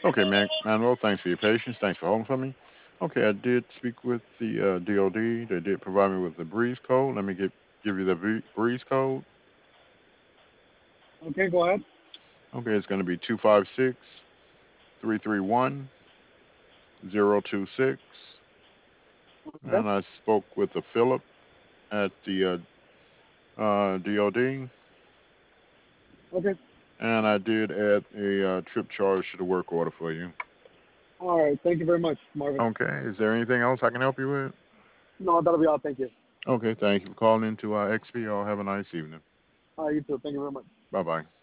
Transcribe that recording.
Okay, Manuel, thanks for your patience. Thanks for holding for me. Okay, I did speak with the DOD. They did provide me with the breeze code. Let me give you the breeze code. Okay, go ahead. Okay, it's going to be 256-331-026. Okay. And I spoke with the Philip at the DOD, Okay. and I did add a trip charge to the work order for you. All right. Thank you very much, Marvin. Okay, is there anything else I can help you with? No, that'll be all. Thank you. Okay, thank you for calling into XP. Y'all have a nice evening. You too. Thank you very much. Bye bye.